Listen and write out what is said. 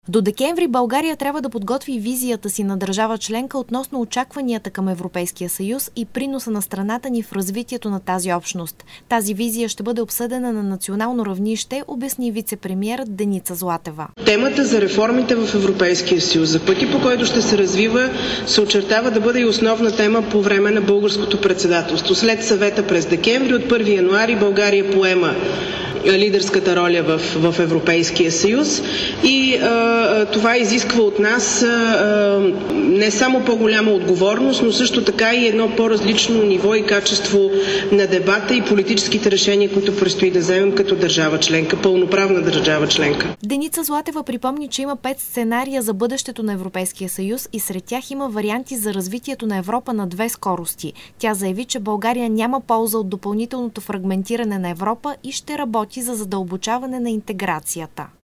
До декември България трябва да подготви визията си на държава членка относно очакванията към Европейския съюз и приноса на страната ни в развитието на тази общност. Тази визия ще бъде обсъдена на национално равнище, обясни вице-премиерът Деница Златева. Темата за реформите в Европейския съюз, за пъти по който ще се развива, се очертава да бъде и основна тема по време на българското председателство. След съвета през декември, от 1 януари България поема лидерската роля в Европейския съюз и това изисква от нас не само по-голяма отговорност, но също така и едно по-различно ниво и качество на дебата и политическите решения, които предстои да вземем като държава членка, пълноправна държава членка. Деница Златева припомни, че има 5 сценария за бъдещето на Европейския съюз и сред тях има варианти за развитието на Европа на 2 скорости. Тя заяви, че България няма полза от допълнителното фрагментиране на Европа и ще работи за задълбочаване на интеграцията.